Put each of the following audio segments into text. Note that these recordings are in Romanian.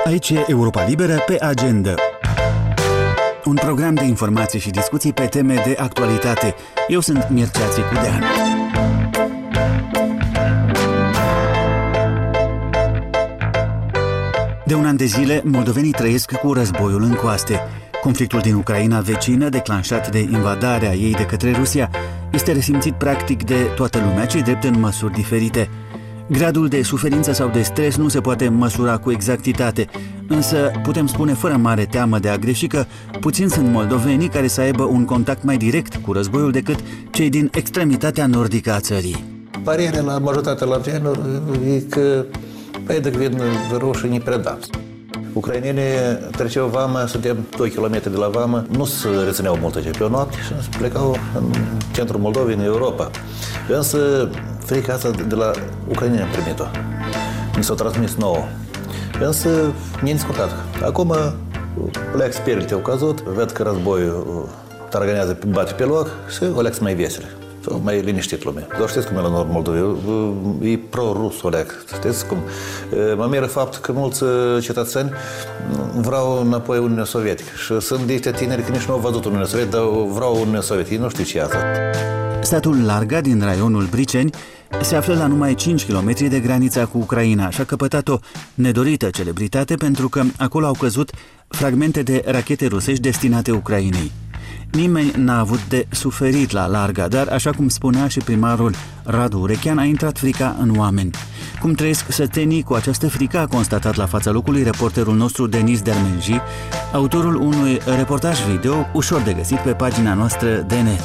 Aici e Europa Liberă pe agenda. Un program de informații și discuții pe teme de actualitate. Eu sunt Mircea Țicudean. De un an de zile, moldovenii trăiesc cu războiul în coaste. Conflictul din Ucraina vecină, declanșat de invadarea ei de către Rusia, este resimțit practic de toată lumea, ce drept în măsuri diferite. Gradul de suferință sau de stres nu se poate măsura cu exactitate, însă putem spune fără mare teamă de a greși că puțini sunt moldovenii care să aibă un contact mai direct cu războiul decât cei din extremitatea nordică a țării. Părerea la majoritatea largenilor e că dacă vin rușii ne predam. Ucrainenii treceau vama, suntem 2 km de la vama, nu se rețineau mult aici pe o noapte și plecau în centrul Moldovei, în Europa. Însă frica asta de la ucraineni am primit-o. Mi s-a transmis nouă. Însă ne-a discutat. Acum, leac spirite au căzut, văd că războiul targanează, bate pe loc și o leac mai vesele. Mai liniștit lumea. Doar știți cum e la nord Moldovei, e pro-rus o leac. Știți cum? Mă miră faptul că mulți cetățeni vreau înapoi Uniunea Sovietică. Și sunt niște tineri care nici nu au văzut Uniunea Sovietică, dar vreau Uniunea Sovietică. Ei nu știu ce e asta. Satul Larga din raionul Briceni se află la numai 5 km de granița cu Ucraina și a căpătat o nedorită celebritate pentru că acolo au căzut fragmente de rachete rusești destinate Ucrainei. Nimeni n-a avut de suferit la Larga, dar, așa cum spunea și primarul Radu Urechean, a intrat frica în oameni. Cum trăiesc sătenii cu această frică a constatat la fața locului reporterul nostru Denis Dermenji, autorul unui reportaj video ușor de găsit pe pagina noastră de net.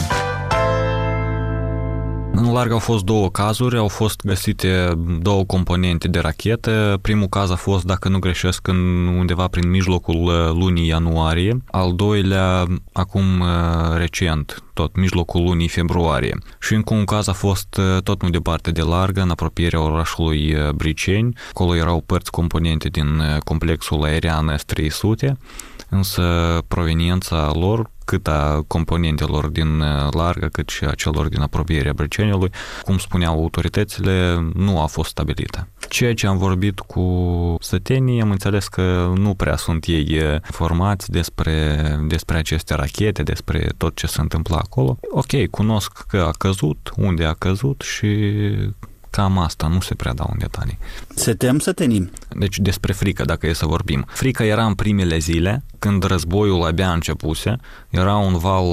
În Larga au fost 2 cazuri, au fost găsite 2 componente de rachetă. Primul caz a fost, dacă nu greșesc, undeva prin mijlocul lunii ianuarie. Al doilea, acum recent, tot mijlocul lunii februarie. Și încă un caz a fost tot nu departe de Larga, în apropierea orașului Briceni. Acolo erau părți componente din complexul aerian S-300, însă proveniența lor, cât a componentelor din Larga, cât și a celor din apropierea Briceniului, cum spuneau autoritățile, nu a fost stabilită. Ceea ce am vorbit cu sătenii, am înțeles că nu prea sunt ei informați despre aceste rachete, despre tot ce se întâmplă acolo. Ok, cunosc că a căzut, unde a căzut și cam asta, nu se prea dau în detalii. Se tem sătenii. Deci despre frică, dacă e să vorbim. Frica era în primele zile, când războiul abia începuse. Era un val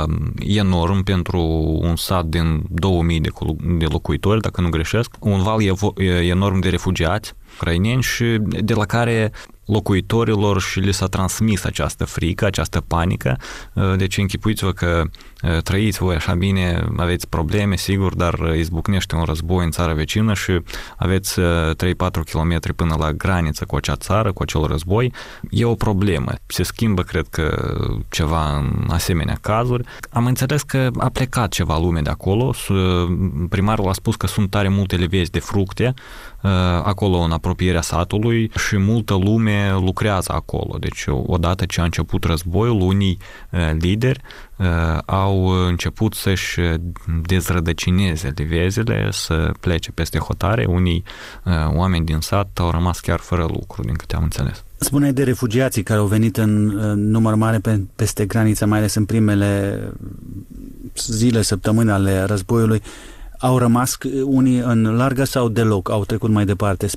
enorm pentru un sat din 2000 de locuitori, dacă nu greșesc. Un val enorm de refugiați ucraineni și de la care locuitorilor și li s-a transmis această frică, această panică. Deci închipuiți-vă că trăiți voi așa bine, aveți probleme, sigur, dar izbucnește un război în țara vecină și aveți 3-4 km până la graniță cu acea țară, cu acel război. E o problemă. Se schimbă, cred că, ceva în asemenea cazuri. Am înțeles că a plecat ceva lume de acolo. Primarul a spus că sunt tare multe levezi de fructe acolo în apropierea satului și multă lume lucrează acolo. Deci odată ce a început războiul, unii lideri au început să-și dezrădăcineze levezile, să plece peste hotare. Unii oameni din sat au rămas chiar fără lucru, din câte am înțeles. Spuneai de refugiații care au venit în număr mare peste graniță, mai ales în primele zile, săptămâni ale războiului. Au rămas unii în Larga sau deloc au trecut mai departe